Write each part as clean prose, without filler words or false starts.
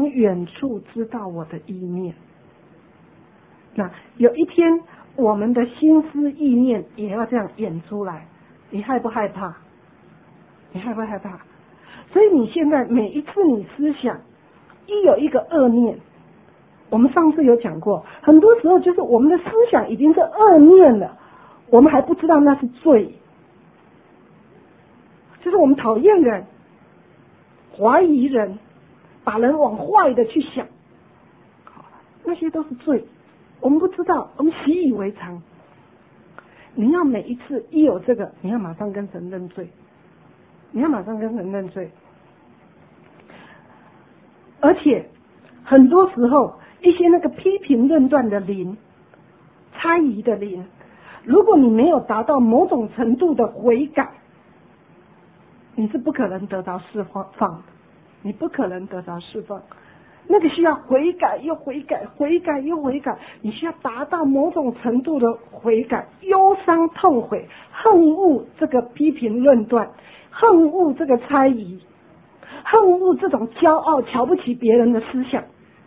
从远处知道我的意念。那有一天我们的心思意念也要这样演出来，你害不害怕？你害不害怕？所以你现在每一次你思想一有一个恶念，我们上次有讲过，很多时候就是我们的思想已经是恶念了，我们还不知道那是罪，就是我们讨厌人，怀疑人，把人往坏的去想，那些都是罪，我们不知道，我们习以为常。你要每一次一有这个，你要马上跟神认罪，你要马上跟神认罪。而且很多时候一些那个批评论断的灵，猜疑的灵，如果你没有达到某种程度的悔改，你是不可能得到释放的，你不可能得到释放。那个需要悔改又悔改，悔改又悔改，你需要达到某种程度的悔改，忧伤痛悔，恨恶这个批评论断，恨恶这个猜疑，恨恶这种骄傲瞧不起别人的思想，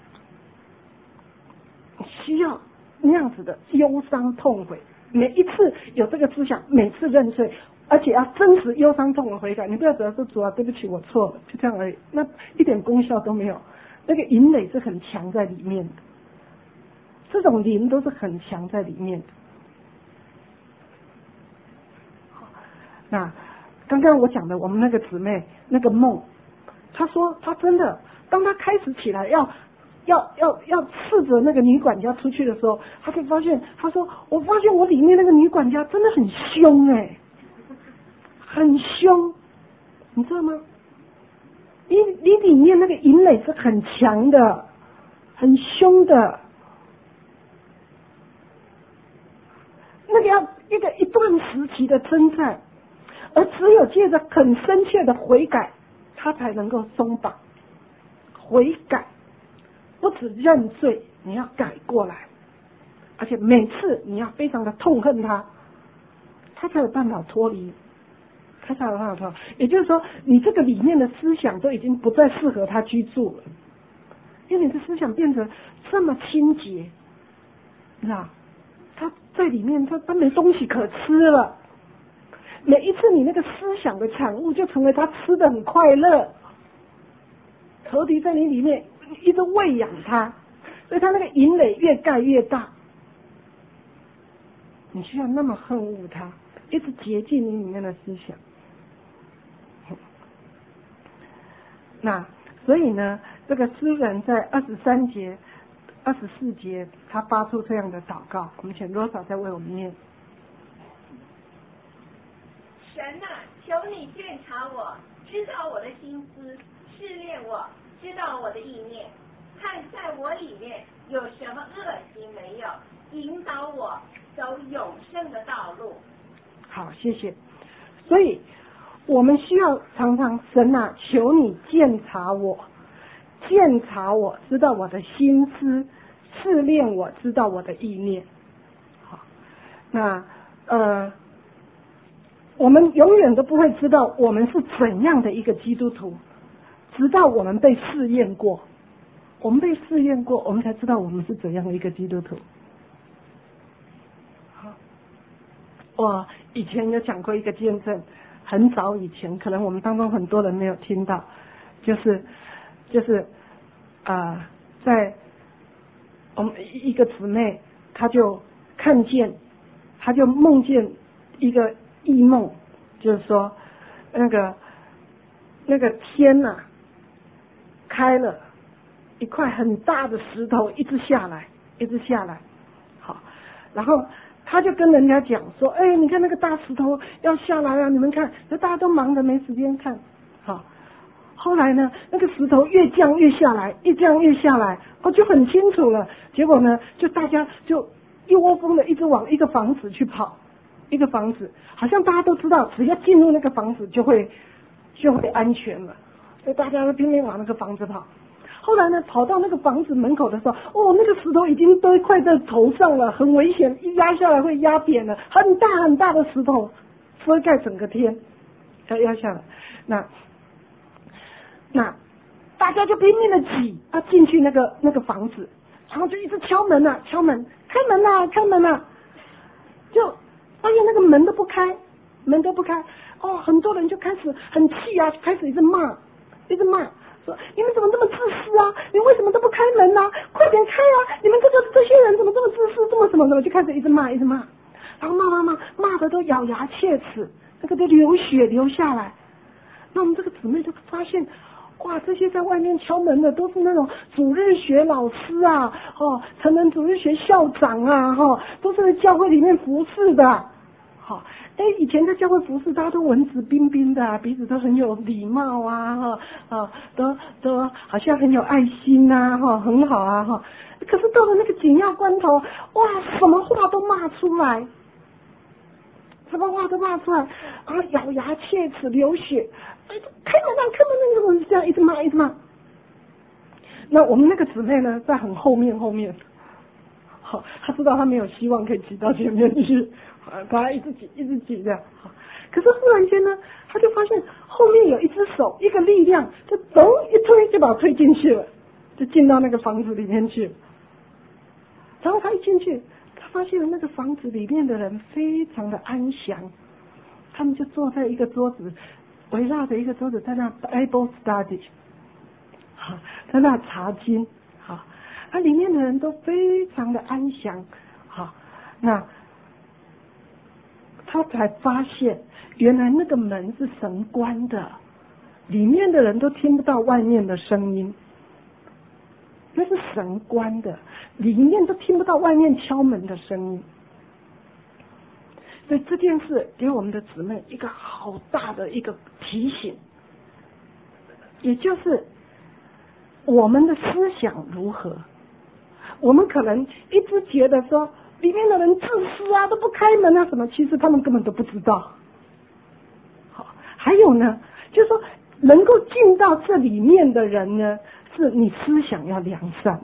需要那样子的忧伤痛悔。每一次有这个思想，每次认罪，而且要真实忧伤痛悔悔改。你不要只要说主啊对不起我错了，就这样而已，那一点功效都没有。那个淫累是很强在里面的，这种灵都是很强在里面的。那刚刚我讲的我们那个姊妹那个梦，她说她真的当她开始起来要斥责那个女管家出去的时候，她就发现，她说我发现我里面那个女管家真的很凶很凶，你知道吗？你里面那个淫累是很强的，很凶的，那个要一段时期的征战，而只有借着很深切的悔改，他才能够松绑。悔改不只认罪，你要改过来，而且每次你要非常的痛恨他，他才有办法脱离。他才有办法脱离。也就是说，你这个里面的思想都已经不再适合他居住了，因为你的思想变得这么清洁，你知道？他在里面，他没东西可吃了。每一次你那个思想的产物，就成为他吃的很快乐。仇敌在你里面一直喂养他，所以他那个淫累越盖越大。你需要那么恨恶他，一直洁净你里面的思想。那所以呢，这个诗人在23节、24节，他发出这样的祷告。我们请罗嫂再为我们念。 神啊，求你鉴察我，知道我的心思，试炼我，知道我的意念，看在我里面有什么恶行没有，引导我走永生的道路。 好，谢谢。所以我们需要常常，神啊，求你鉴察我，鉴察我，知道我的心思，试炼我，知道我的意念。好，那我们永远都不会知道我们是怎样的一个基督徒，直到我们被试验过。我们被试验过，我们才知道我们是怎样的一个基督徒。好，我以前有讲过一个见证，很早以前，可能我们当中很多人没有听到，就是在我们一个姊妹，她就看见，她就梦见一个异梦，就是说那个天啊开了，一块很大的石头一直下来，好，然后他就跟人家讲说，哎，你看那个大石头要下来了，你们看，那大家都忙着没时间看，好，后来呢，那个石头越降越下来，一降越下来，就很清楚了。结果呢，就大家就一窝蜂的一直往一个房子去跑，一个房子，好像大家都知道，只要进入那个房子就会安全了，所以大家都拼命往那个房子跑。后来呢，跑到那个房子门口的时候，那个石头已经堆快在头上了，很危险，一压下来会压扁了，很大很大的石头遮盖整个天，要压下来。那大家就拼命的挤啊进去那个房子，然后就一直敲门啊，敲门，开门啊，开门啊，就发现那个门都不开，门都不开，哦，很多人就开始很气啊，开始一直骂，说你们怎么这么自私啊？你为什么都不开门啊？快点开啊！你们这些人怎么这么自私，这么什么，就开始一直骂，然后骂的都咬牙切齿，那个都流血流下来。那我们这个姊妹就发现，哇，这些在外面敲门的都是那种主日学老师啊，成人主日学校长啊，都是在教会里面服侍的。好，以前在教会服侍，大家都文质彬彬的，彼此都很有礼貌啊，都好像很有爱心呐，很好啊，可是到了那个紧要关头，哇，什么话都骂出来，然后咬牙切齿流血，开门啊，这样一直骂。那我们那个姊妹呢，在很后面，好，她知道她没有希望可以挤到前面去，把她一直挤这样。可是忽然间呢，她就发现后面有一只手，一个力量，就咚一推，就把她推进去了，就进到那个房子里面去。然后她一进去，她发现那个房子里面的人非常的安详，他们就坐在一个桌子，围绕着一个桌子，在那 Bible study， 好，在那查经，好，里面的人都非常的安详，好，那他才发现，原来那个门是神关的，里面的人都听不到外面的声音，那是神关的，里面都听不到外面敲门的声音。所以这件事给我们的姊妹一个好大的一个提醒，也就是我们的思想如何。我们可能一直觉得说里面的人自私啊，都不开门啊什么，其实他们根本都不知道。好，还有呢，就是说能够进到这里面的人呢，是你思想要良善，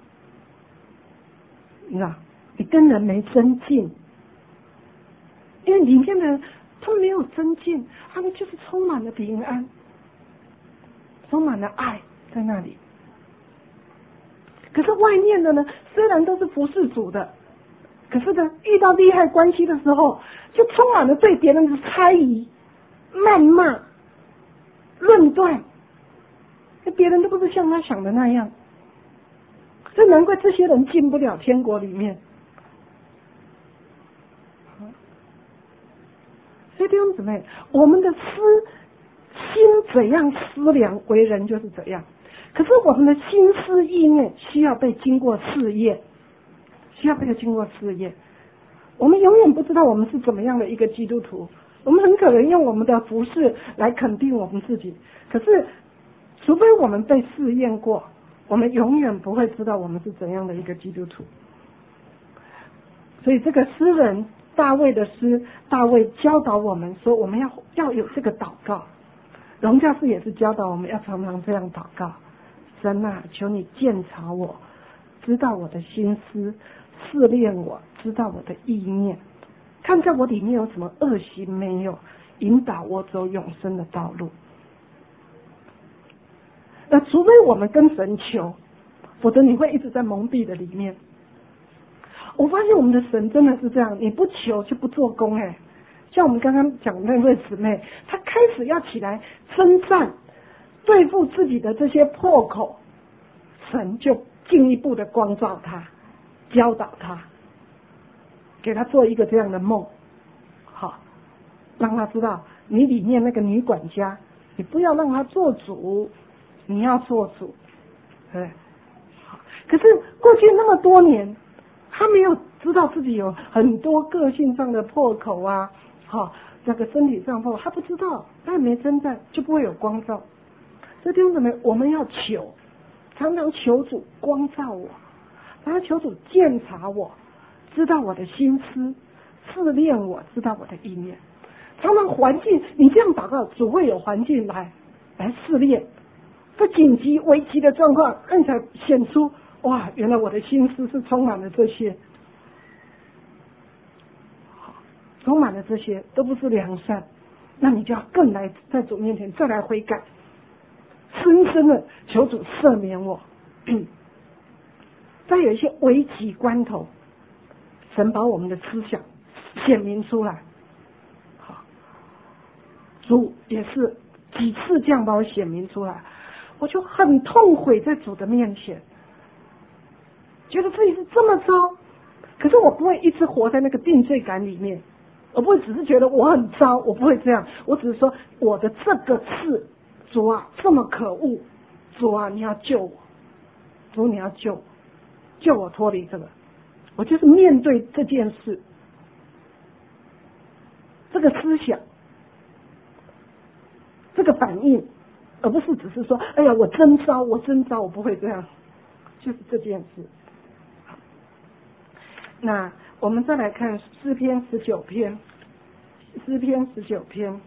你知道，你跟人没增进。因为里面的人他们没有增进，他们就是充满了平安，充满了爱在那里。可是外面的呢，虽然都是服侍主的，可是呢，遇到利害关系的时候，就充满了对别人的猜疑、谩骂、论断，别人都不是像他想的那样，所以难怪这些人进不了天国里面。所以弟兄姊妹，我们的心怎样思量，为人就是怎样。可是我们的心思意念需要被经过试验，我们永远不知道我们是怎么样的一个基督徒，我们很可能用我们的服事来肯定我们自己，可是除非我们被试验过，我们永远不会知道我们是怎样的一个基督徒。所以这个诗人大卫的诗，大卫教导我们说，我们要有这个祷告。荣教师也是教导我们要常常这样祷告：神啊，求你鉴察我，知道我的心思，试炼我，知道我的意念，看在我里面有什么恶行没有，引导我走永生的道路。那除非我们跟神求，否则你会一直在蒙蔽的里面。我发现我们的神真的是这样，你不求就不做工。像我们刚刚讲的那位姊妹，她开始要起来征战，对付自己的这些破口，神就进一步的光照她，教导她，给她做一个这样的梦，好，让她知道你里面那个女管家，你不要让她做主，你要做主，对，好。可是过去那么多年，他没有知道自己有很多个性上的破口啊，那个身体上破口，他不知道，他也没征战，就不会有光照。所以弟兄姊妹，我们要求，常常求主光照我，常常求主鉴察我，知道我的心思，试炼我，知道我的意念。常常环境，你这样祷告，主会有环境来试炼，在紧急危机的状况，你才显出，哇，原来我的心思是充满了这些，充满了这些都不是良善，那你就要更来在主面前再来悔改。 深深的求主赦免我。在有一些危急关头，神把我们的思想显明出来。好，主也是几次这样把我显明出来，我就很痛悔在主的面前，觉得自己是这么糟。可是我不会一直活在那个定罪感里面，我不会只是觉得我很糟，我不会这样，我只是说我的这个事，主啊，这么可恶，主啊，你要救我，主你要救我，救我脱离这个。我就是面对这件事，这个思想，这个反应，而不是只是说，哎呀，我真糟，我真糟，我不会这样，就是这件事。那我们再来看诗篇19篇，诗篇19篇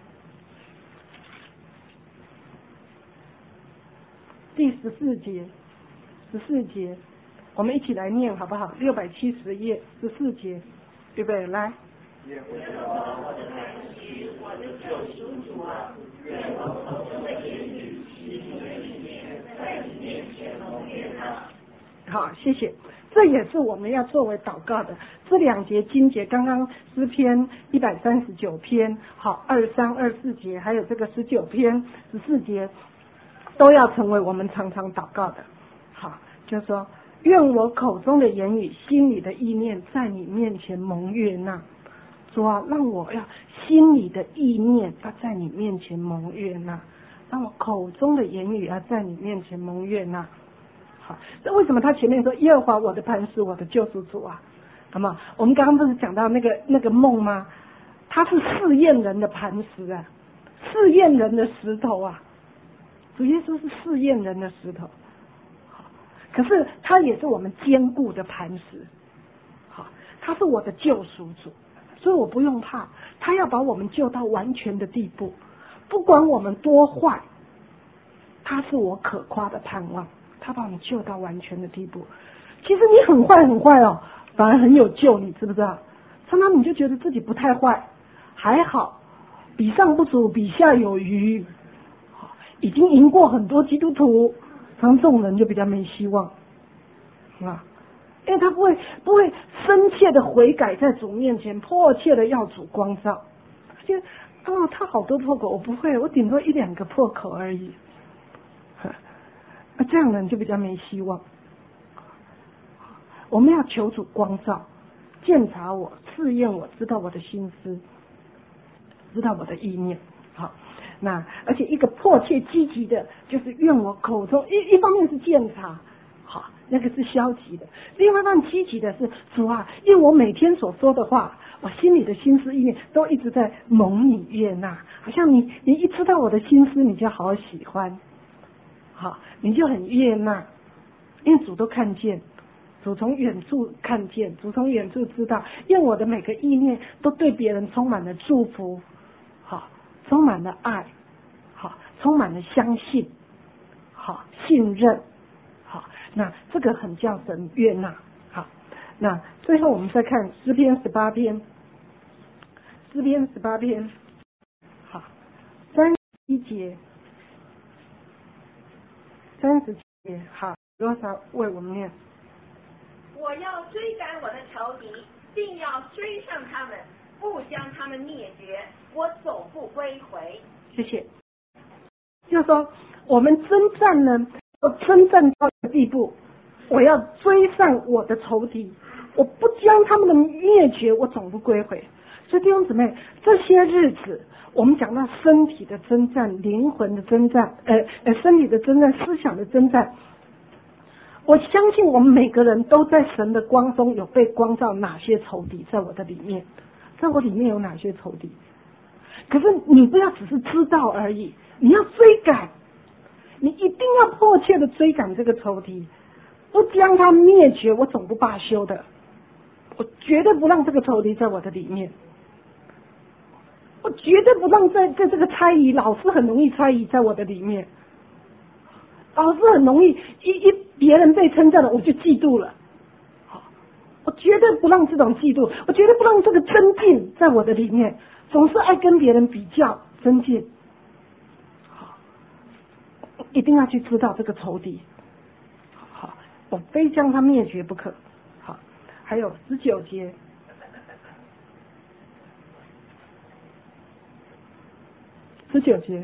第14节，14节，我们一起来念好不好？670页14节，预备来。 耶和华我的磐石，我的救赎主啊，愿我口中的言语，使你的意念在你面前蒙悦纳。 好，谢谢。这也是我们要作为祷告的这2节经节，刚刚诗篇139篇，好，23、24节，还有这个19篇14节，都要成为我们常常祷告的。好，就是说，愿我口中的言语，心里的意念，在你面前蒙悦纳。主啊，让我要心里的意念要在你面前蒙悦纳，让我口中的言语要在你面前蒙悦纳。好，这为什么他前面说耶和华我的磐石，我的救赎主啊？好吗？我们刚刚不是讲到那个梦吗？他是试验人的磐石啊，试验人的石头啊。主耶稣是试验人的石头，好，可是他也是我们坚固的磐石。好，他是我的救赎主，所以我不用怕，他要把我们救到完全的地步，不管我们多坏，他是我可夸的盼望。他把我们救到完全的地步。其实你很坏很坏哦，反而很有救，你知不知道？常常你就觉得自己不太坏，还好，比上不足，比下有余，已经赢过很多基督徒。常常这种人就比较没希望啊，因为他不会深切的悔改在主面前，迫切的要主光照。就他好多破口，我不会，我顶多1、2个破口而已。这样的人就比较没希望。我们要求主光照，鉴察我，试验我，知道我的心思，知道我的意念。好，那而且一个迫切积极的，就是愿我口中一方面是鉴察，好，那个是消极的；另外一方面积极的是主啊，因为我每天所说的话，我心里的心思意念都一直在蒙你悦纳，好像你一知道我的心思，你就好喜欢。好，你就很悦纳，因为主都看见，主从远处看见，主从远处知道，因为我的每个意念都对别人充满了祝福，好，充满了爱，好，充满了相信，好，信任，好，那这个很叫神悦纳。好，那最后我们再看诗篇18篇，诗篇18篇，好，31节。30节，好，多少为我们念？ 我要追赶我的仇敌，并要追上他们，不将他们灭绝，我总不归回。 谢谢。就是说，我们征战呢，要征战到的地步，我要追上我的仇敌，我不将他们的灭绝，我总不归回。所以弟兄姊妹，这些日子我们讲到身体的征战、灵魂的征战，身体的征战、思想的征战。我相信我们每个人都在神的光中有被光照，哪些仇敌在我的里面，在我里面有哪些仇敌。可是你不要只是知道而已，你要追赶，你一定要迫切的追赶这个仇敌，不将他灭绝，我总不罢休的。我绝对不让这个仇敌在我的里面。我绝对不让在这个猜疑，老是很容易猜疑在我的里面，老是很容易别人被称赞了我就嫉妒了。好，我绝对不让这种嫉妒，我绝对不让这个增进在我的里面，总是爱跟别人比较增进。好，一定定要去知道这个仇敌，好，我非将他灭绝不可。好，还有19节。19节，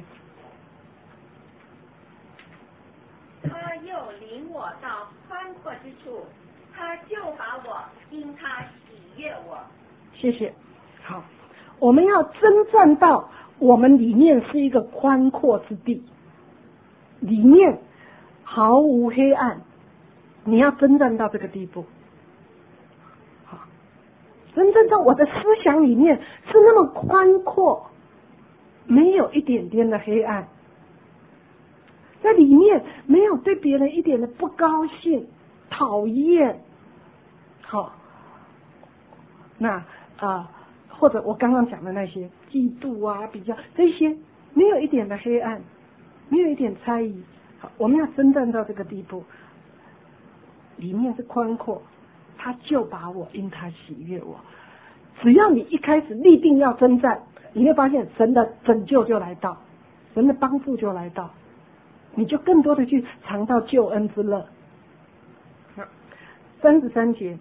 他又领我到宽阔之处，他就把我因他喜悦我。 谢谢。好，我们要征战到我们里面是一个宽阔之地，里面毫无黑暗，你要征战到这个地步。好，征战到我的思想里面是那么宽阔，没有一点点的黑暗，在里面没有对别人一点的不高兴、讨厌。好，那或者我刚刚讲的那些嫉妒啊、比较这些，没有一点的黑暗，没有一点猜疑。好，我们要征战到这个地步，里面是宽阔，他就把我因他喜悦我。只要你一开始立定要征战，你会发现神的拯救就来到，神的帮助就来到，你就更多的去尝到救恩之乐。33节，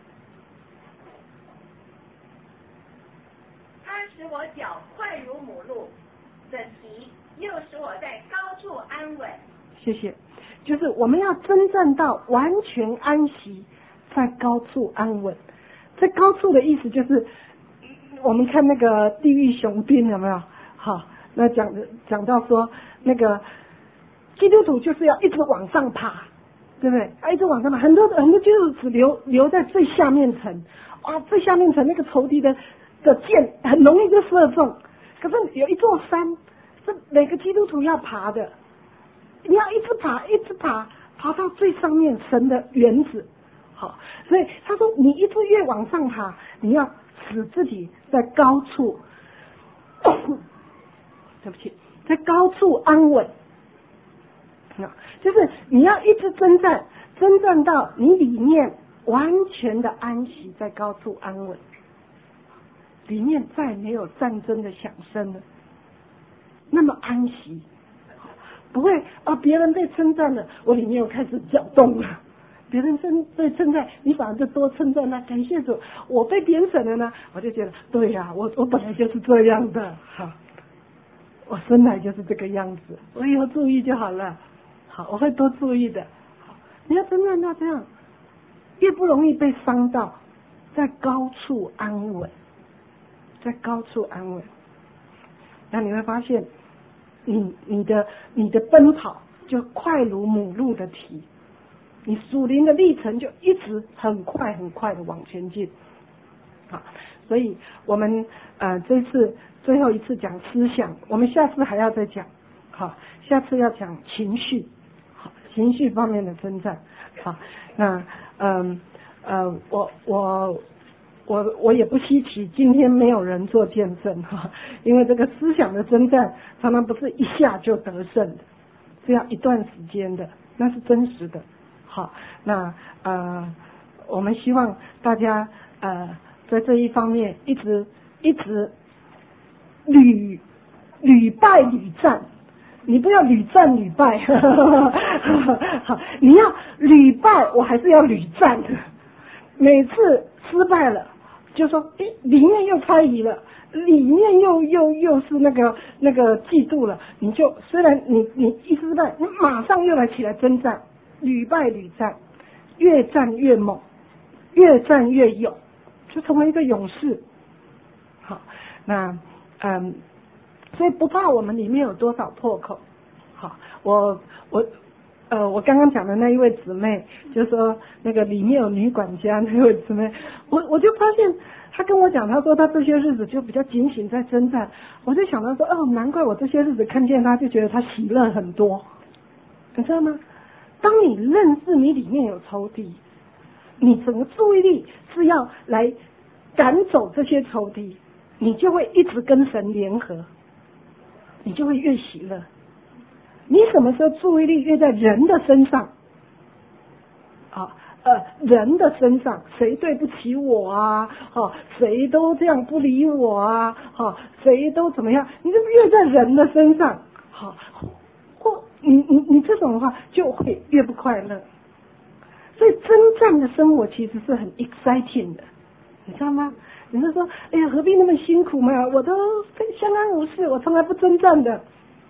他使我脚快如母鹿的蹄，又使我在高处安稳。 谢谢。就是我们要征战到完全安息，在高处安稳。在高处的意思就是，我们看那个地狱雄兵有没有？好，那讲到说那个基督徒就是要一直往上爬，对不对？一直往上爬，很多基督徒只留在最下面层，最下面层那个仇敌的箭很容易就射中。可是有一座山，是每个基督徒要爬的，你要一直爬，一直爬，爬到最上面神的园子。好，所以他说你一直越往上爬，你要使自己在高处，对不起，在高处安稳。就是你要一直征战到你里面完全的安息，在高处安稳，里面再没有战争的响声了，那么安息，不会别人被称赞了，我里面又开始搅动了。别人被称赞，你反而就多称赞他，感谢主。我被贬损了呢，我就觉得对呀，我本来就是这样的，好，我生来就是这个样子，我以后注意就好了。好，我会多注意的。好，你要征战到这样，越不容易被伤到，在高处安稳，在高处安稳。那你会发现，你的奔跑就快如母鹿的蹄。你属灵的历程就一直很快很快的往前进。好，所以我们这次最后一次讲思想，我们下次还要再讲。好，下次要讲情绪，好，情绪方面的征战。好，那我也不稀奇，今天没有人做见证哈，因为这个思想的征战常常不是一下就得胜的，是要一段时间的，那是真实的。好，那我们希望大家在这一方面一直屡败屡战，你不要屡战屡败，好，你要屡败，我还是要屡战的。每次失败了，就说里面又猜疑了，里面又是那个嫉妒了，你就虽然你一失败，你马上又来起来征战。屡败屡战，越战越猛，越战越勇，就成为一个勇士。好，那所以不怕我们里面有多少破口。好，我刚刚讲的那一位姊妹，就是说那个里面有女管家那位姊妹，我就发现她跟我讲，她说她这些日子就比较警醒在征战。我就想到说，难怪我这些日子看见她就觉得她喜乐很多，你知道吗？当你认识你里面有仇敌，你整个注意力是要来赶走这些仇敌，你就会一直跟神联合，你就会越喜乐。你什么时候注意力越在人的身上人的身上，谁对不起我啊？谁都这样不理我啊？谁都怎么样？你就越在人的身上，或你这种的话就会越不快乐。所以征战的生活其实是很 exciting 的，你知道吗？你是说，哎呀，何必那么辛苦嘛？我都相安无事，我从来不征战的。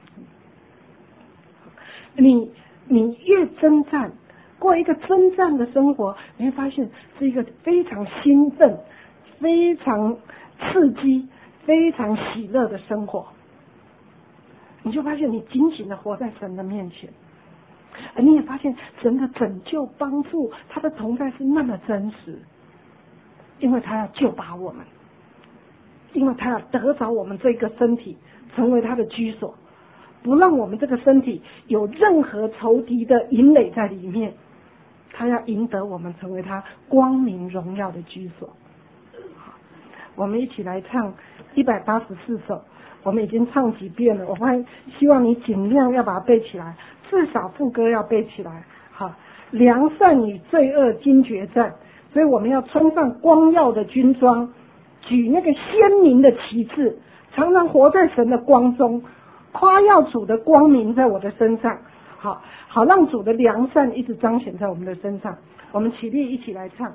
你越征战，过一个征战的生活，你会发现是一个非常兴奋、非常刺激、非常喜乐的生活。你就发现你紧紧的活在神的面前，而你也发现神的拯救、帮助，他的同在是那么真实，因为他要救拔我们，因为他要得着我们这个身体，成为他的居所，不让我们这个身体有任何仇敌的引垒在里面。他要赢得我们成为他光明荣耀的居所。好，我们一起来唱184首，我们已经唱几遍了，我希望你尽量要把它背起来，至少副歌要背起来。好，良善与罪恶经决战，所以我们要穿上光耀的军装，举那个鲜明的旗帜，常常活在神的光中，夸耀主的光明在我的身上。好让主的良善一直彰显在我们的身上。我们起立一起来唱。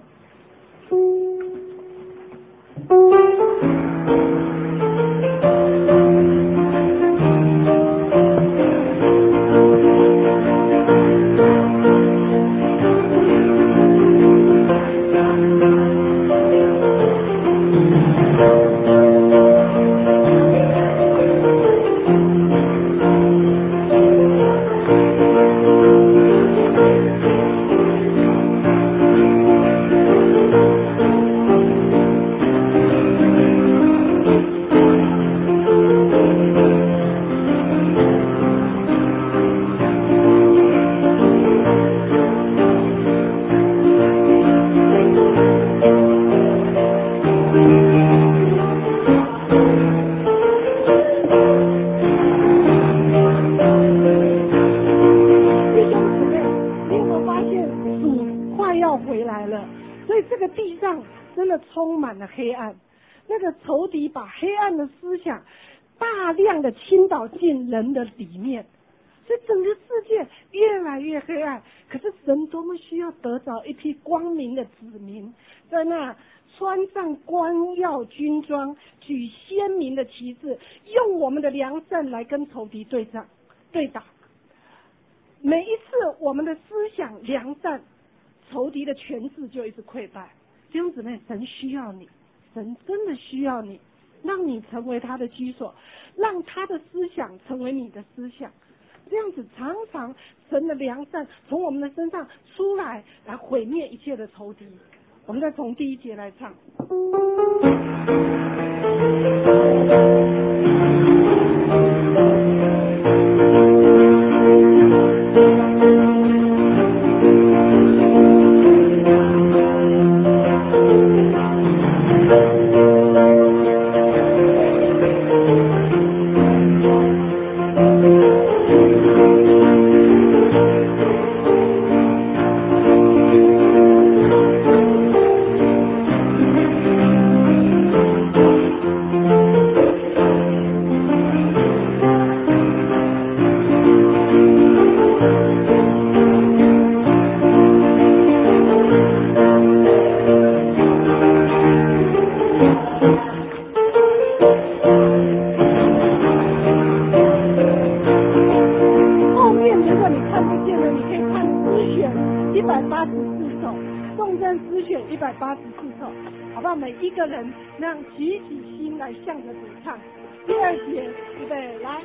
充满了黑暗，那个仇敌把黑暗的思想大量的倾倒进人的里面，所以整个世界越来越黑暗。可是神多么需要得着一批光明的子民，在那穿上光耀军装，举鲜明的旗帜，用我们的良善来跟仇敌对打。每一次我们的思想良善，仇敌的权势就一直溃败。弟兄姊妹，神需要你，神真的需要你，让你成为他的居所，让他的思想成为你的思想，这样子常常神的良善从我们的身上出来，来毁灭一切的仇敌。我们再从第一节来唱。每一个人让举起心来向着主唱。第二节，预备，来。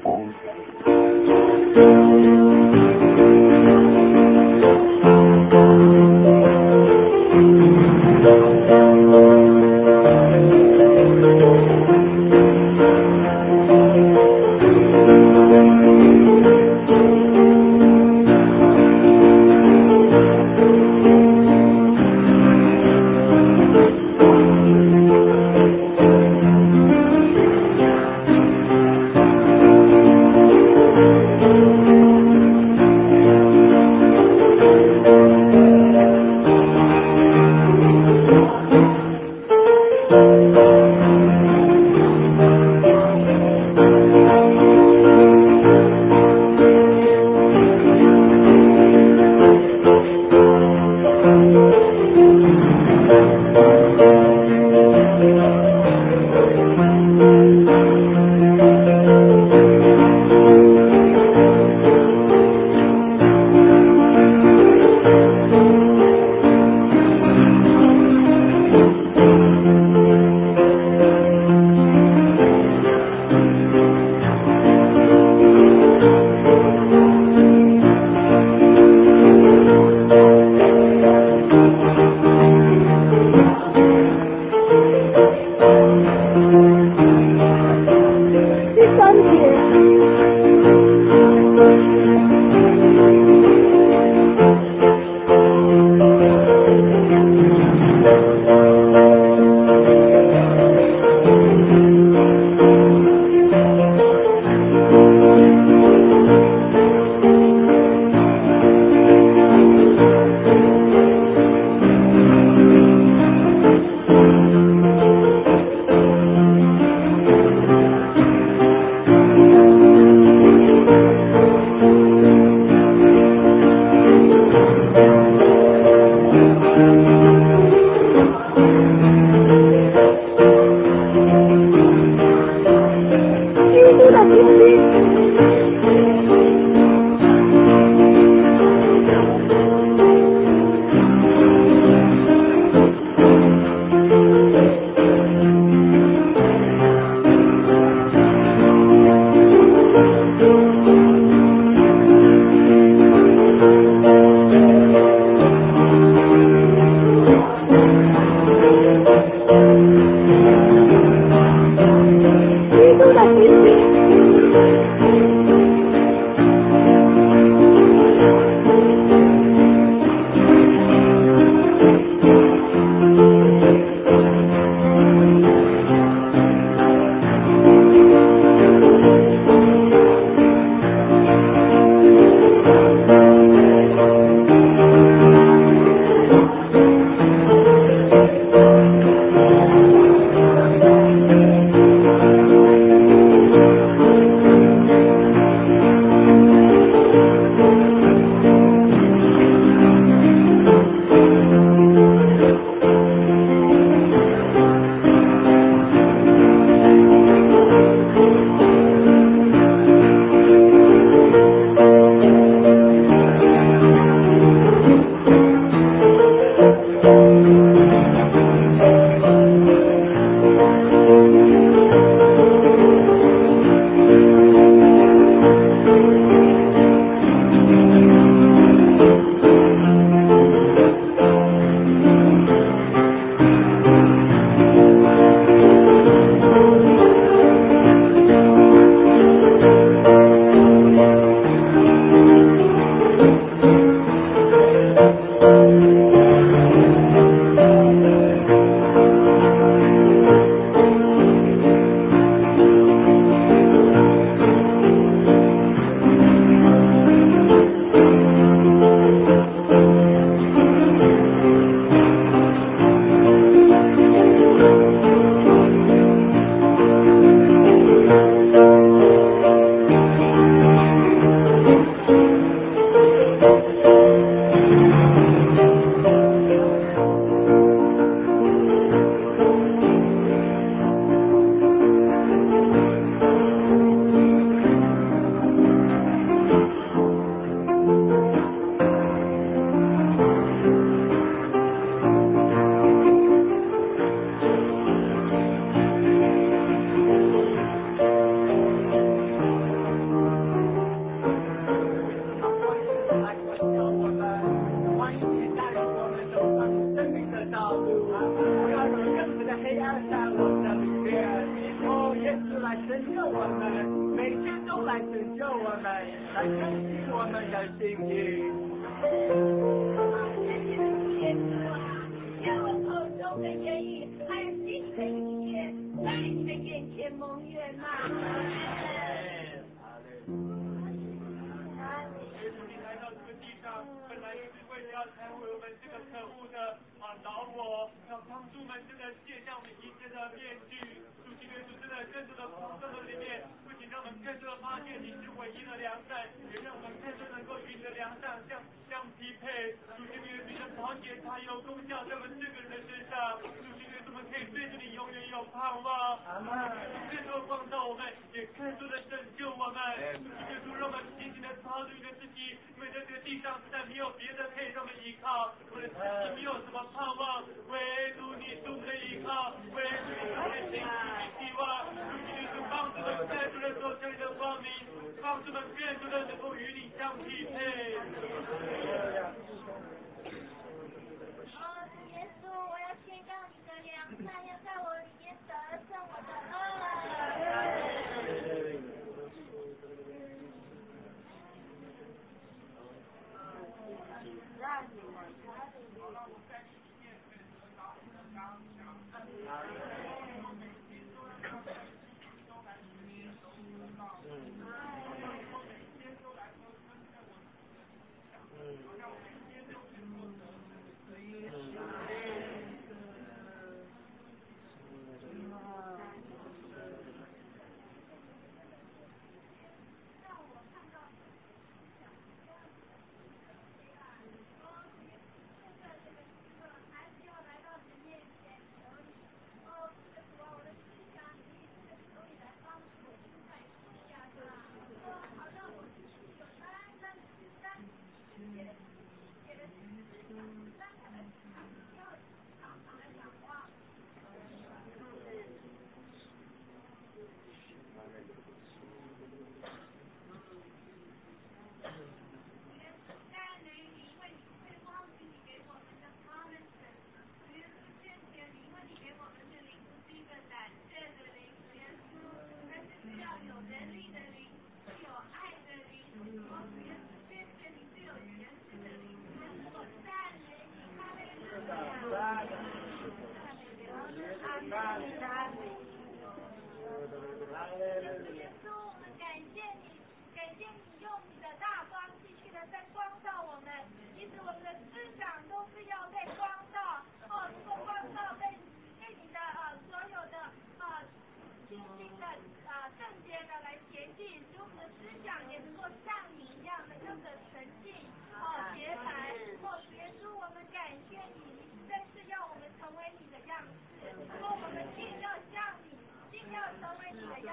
谢你用你的大光继续的在光照我们，其实我们的思想都是要被光照，如果光照被你的所有的清晰的正确的来前进，使我们的思想也能够像你一样的那个纯净洁白。主耶稣，我们感谢你，你实在是要我们成为你的样式，我们尽要像你，尽要成为你的样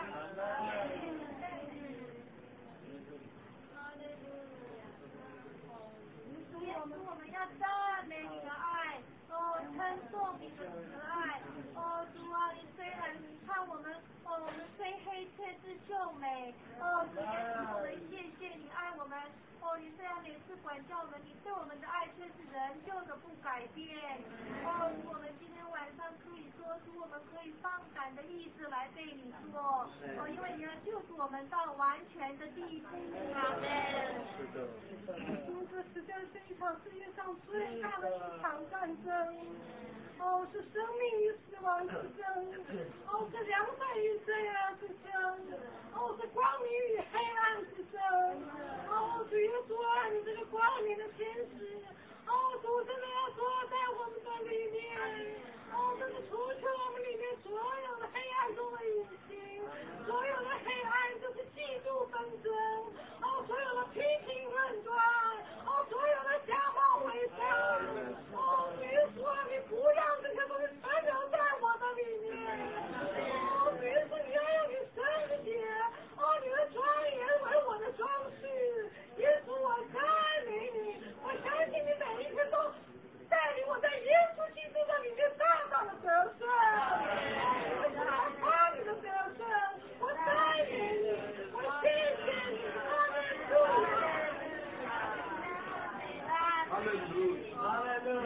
式。主耶稣，我们要赞美你的爱，称颂你的慈爱，主啊，你虽然看我们虽黑却是秀美，主耶稣，我们谢谢你爱我们，你虽然每次管教我们，你对我们的爱却是仍旧的不改变，主，我们今天晚上可以说出我们可以放胆的意志来对你说，因为你要救赎我们到完全的地步，阿门。 是的。这实在是一场世界上最大的一场战争，是生命与死亡之争，是良善与罪恶之争，是光明与黑暗之争，主耶稣啊，你这个光明的天使，主真的要坐在我们的里面，真的除去我们里面所有的黑暗中的隐形，所有的黑暗就是嫉妒纷争，所有的批评论断，所有的假冒伪善，主耶稣啊，你不让这些东西存留在我的里面，主耶稣，你要用你圣洁，你的庄严为我的装饰，耶稣，我赞美你，我相信你每一天都带领我在耶稣基督的里面大大的得胜，我想夸你的得胜，我赞美你，我谢谢你，阿门。 阿门，阿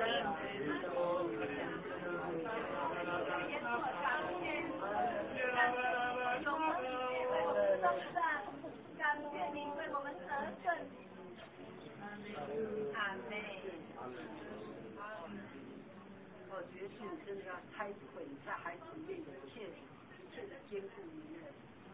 感谢你为我们得胜，阿门。 我觉得你真的要开口在孩子里面有切实的坚固里面。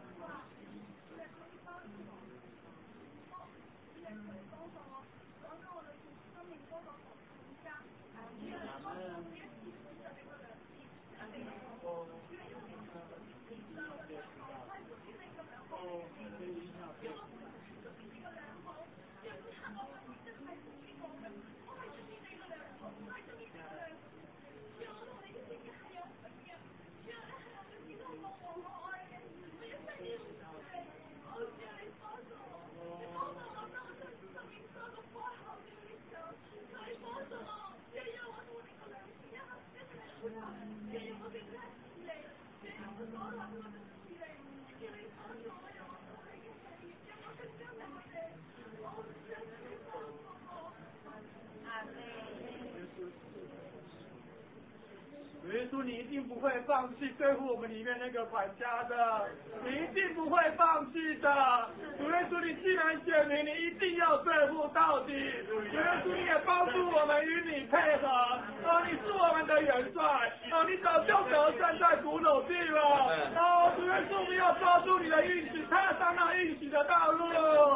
主耶稣，你一定不会放弃对付我们里面那个管家的，你一定不会放弃的。主耶稣，你既然选民，你一定要对付到底。主耶稣，你也帮助我们与你配合。你是我们的元帅，你早就得胜在古斗地了。主耶稣，我们要抓住你的应许，踏上那应许的道路。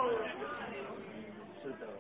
是的。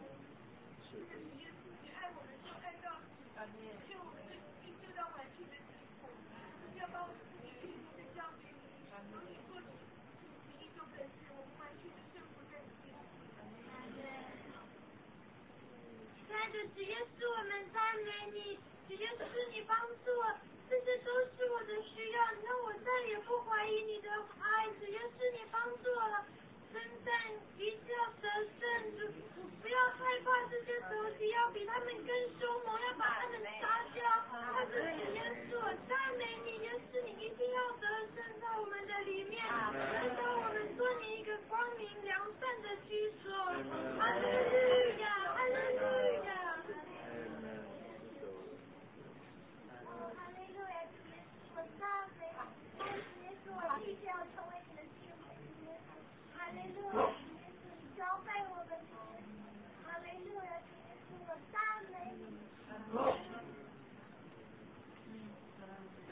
亲爱的主耶稣，我们赞美你，主耶稣，你帮助我，这些都是我的需要，那我再也不怀疑你的爱，主耶稣，你帮助我了。征战一定要得胜，主不要害怕这些仇敌，要比他们更凶猛，要把他们杀掉。他是主耶稣，我赞美你，耶稣，你一定要得胜在我们的里面，能够我们做你一个光明良善的居所。哈利路亚，哈利路亚。哈利路亚，主耶稣，我赞美你，主耶稣，我必须要成为你的敬畏，主耶稣。哈利路亚，主耶稣，你交代我们，哈利路亚，主耶稣，我赞美你。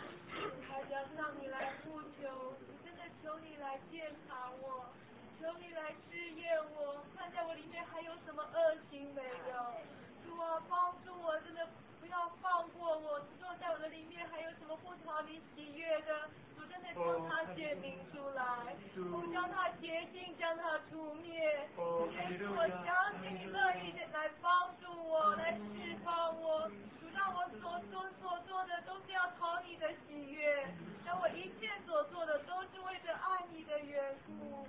来试验我，看在我里面还有什么恶行没有。主啊，帮助我，真的不要放过我。主啊，在我的里面还有什么不讨你喜悦的，主真的将它显明出来，我将它洁净，将它除灭。耶稣，我相信你乐意的来帮助我，来释放我。主让我所做的都是要讨你的喜悦，让我一切所做的都是为着爱你的缘故。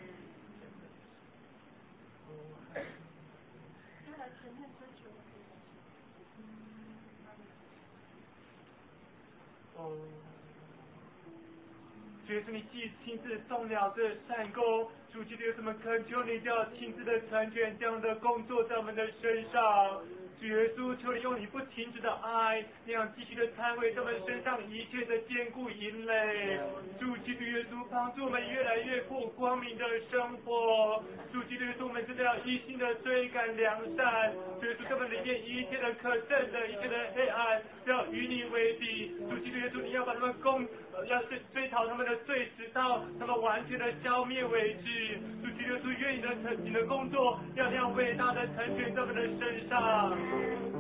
就来承认追求主是你亲自动了这善功，主基督有什么恳求你，就要亲自的成全这样的工作在我们的身上。主耶稣，求你用你不停止的爱，那样继续的参为他们身上一切的坚固营垒。主基督耶稣，帮助我们越来越过光明的生活。主基督耶稣，我们真的要一心的追赶良善。主耶稣，他们里面一切的可憎的、一切的黑暗，要与你为敌。主基督耶稣，你要把他们要追讨他们的罪，直到他们完全的消灭为止。主基督耶稣，愿你的工作要这样伟大的成全在我们的身上。